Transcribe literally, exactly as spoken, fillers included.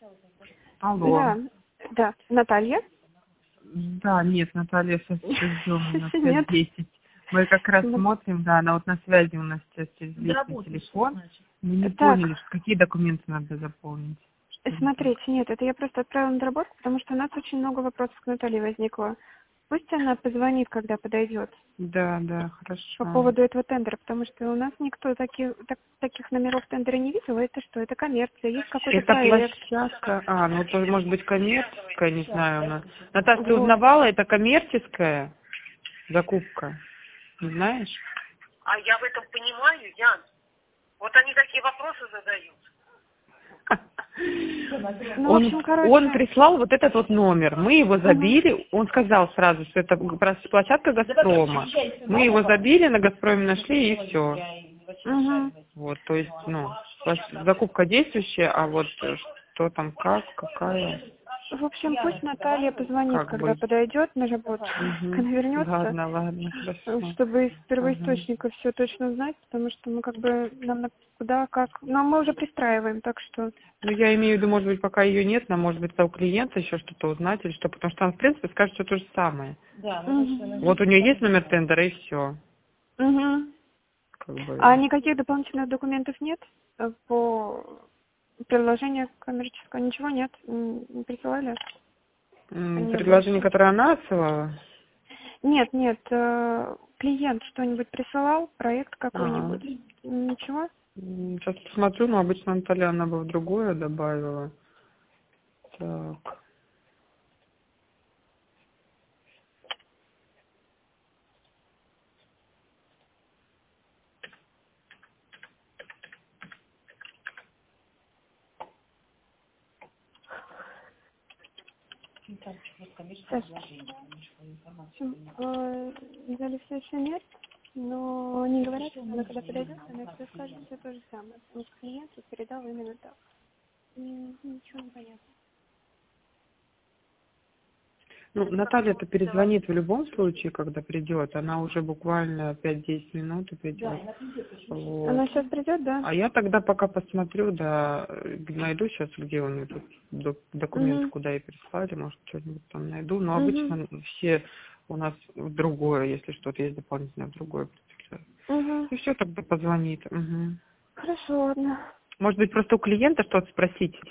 Алло. Да, да. Наталья? Да, нет, Наталья сейчас ждем, у нас Нет. пять десять. Мы как раз См- смотрим, да, она вот на связи у нас сейчас через личный телефон. Мы не Так, поняли, что- какие документы надо заполнить. Что не так? смотрите, нет, это я просто отправила на доработку, потому что у нас очень много вопросов к Наталье возникло. Пусть она позвонит, когда подойдет, Да, да, по хорошо. поводу этого тендера, потому что у нас никто таких, так- таких номеров тендера не видел. Это что? Это коммерция, есть какой-то Это проект. площадка, а, ну это может быть коммерческая, не знаю. Она. Наташа, ты Вот. узнавала, это коммерческая закупка, не знаешь? А я в этом понимаю, Ян. Вот они такие вопросы задают. Ну, в Он, общем, короче... он прислал вот этот вот номер. Мы его Мгм. забили. Он сказал сразу, что это площадка «Газпрома». Мы его забили, на «Газпроме» нашли, и все. Мгм. Вот, то есть, ну, площ- закупка действующая, а вот э, что там, как, какая, В общем, пусть Наталья позвонит, как когда быть. подойдет на работу, Угу. когда вернется, Ладно, ладно, хорошо. чтобы из Ага. первоисточника все точно узнать, потому что мы как бы нам на- куда, как... Но мы уже пристраиваем, так что... Ну, я имею в виду, может быть, пока ее нет, нам, может быть, у клиента еще что-то узнать или что, потому что он, в принципе, скажет, что то же самое. Мгм. Вот у нее есть номер тендера, и все. Мгм. Как бы. А никаких дополнительных документов нет э, по приложению коммерческого? Ничего нет? М, Не присылали? М, Не было Предложение, еще. которое она отсылала? Нет, нет, э, клиент что-нибудь присылал, проект А, какой-нибудь? Ничего? м, сейчас посмотрю, но обычно Наталья, она бы в другое добавила. Так. Сейчас. Э, Взяли все еще нет, но они говорят, что она когда подойдет, она все скажет все то же самое. Потому что клиент ей передал именно так. М, Ничего не понятно. Ну, Наталья-то перезвонит в любом случае, когда придет. Она уже буквально пять-десять минут и придет. Вот. Она сейчас придет, да? А я тогда пока посмотрю, да, э, найду сейчас, где у нее тут док- документы, Угу. куда ей прислали, может, что-нибудь там найду. Но Угу. обычно все у нас в другое, если что-то есть дополнительное, в другое. Угу. И все, тогда позвонит. Мгм. Хорошо, ладно. Может быть, просто у клиента что-то спросить.